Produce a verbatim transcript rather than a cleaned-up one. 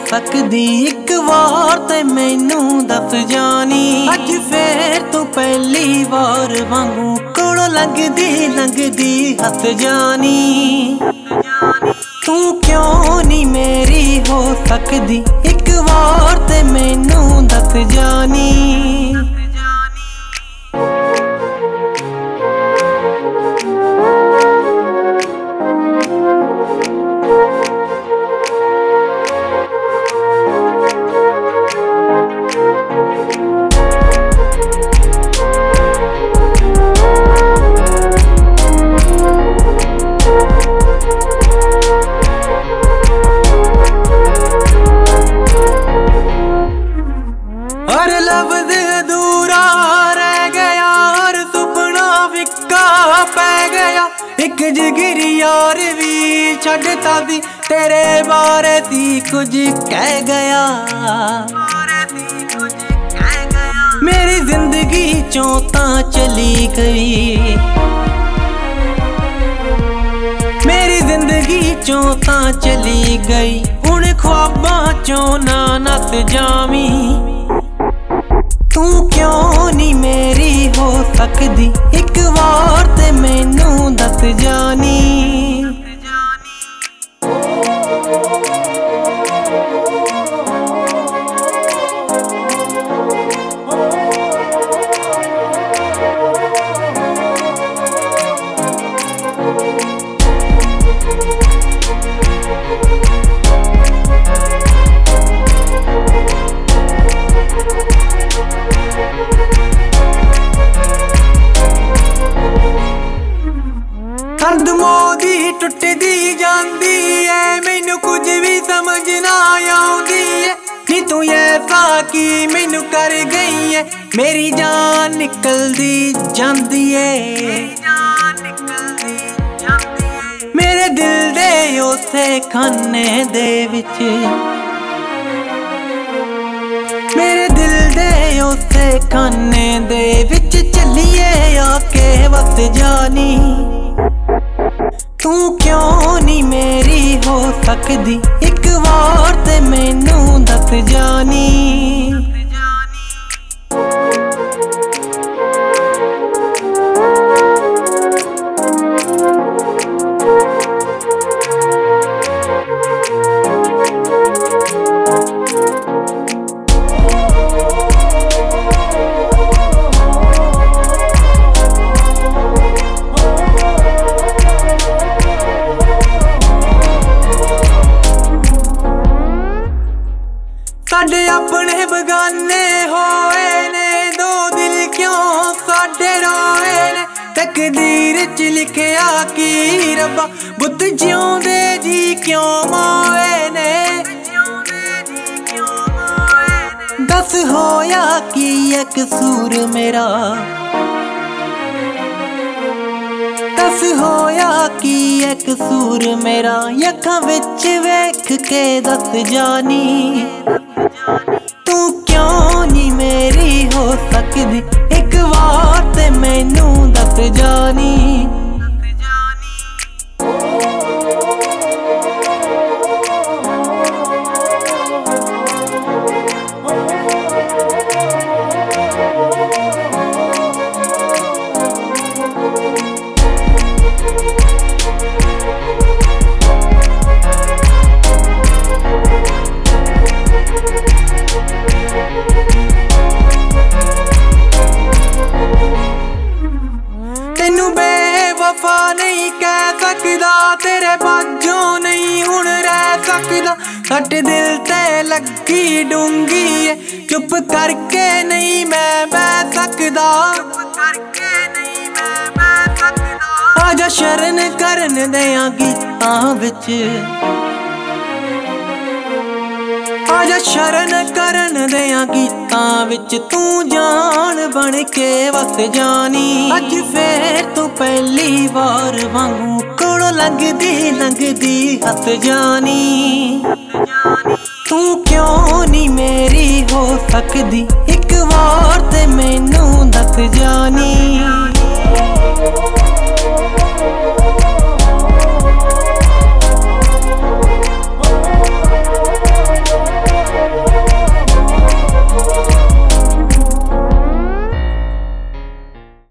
सकदी एक वार ते मैनू दस जानी। अज फिर तू पहली वार वांगू कोलों लंघदी लंघदी हस जानी। तू क्यों नी मेरी हो सकदी एक वार ते मैनू दस जानी। लफ्ज़ अधूरा रह गया और सुपना फिक्का पै गया। एक जिगरी यार भी छड्डता सी तेरे बारे सी कुछ कह गया। मेरी जिंदगी चों तां चली गई, मेरी जिंदगी चों तां चली गई। हुण ख्वाबां चों ना नस जावी। तू क्यों नी मेरी हो सकदी एक वार ते मैनू दस जानी। मोदी टुटदी जांदी है मैनू कुछ भी समझ ना आउंदी है। नी तू ऐसा की मैनू कर गई है मेरी जान निकलदी जांदी है। मेरे दिल दे उसे खाने दे विच, मेरे दिल दे उसे खाने दे विच चलिए आके वस जानी। तू क्यों नी मेरी हो सकदी एक वार ते मैनू दस जानी। साडे अपने बगाने होए ने दो दिल क्यों साडे रोए ने। तकदीर च लिखिया की रब्बा बुत जिउंदे जी क्यों मोए ने। दस होया की एक कसूर मेरा, दस होया की एक कसूर मेरा। अखां विच वेख के दस जानी। तू क्यों नी मेरी हो सकदी एक वार ते मैनू दस जानी। तेनू बेवफा नहीं कह सकदा तेरे बाजों नहीं हुण रह सकदा। सट दिल ते लगी डूंगी है चुप करके नहीं मैं बह सकदा। आजा शरण करन दियां गीतां विच, आजा शरण करन दियां गीतां विच। तू जान बन के वस जानी। अज फिर तू पहली वार वांगू कोलों लंघदी लंघदी हस जानी। तू क्यों नी मेरी हो सकदी एक वार ते मैनू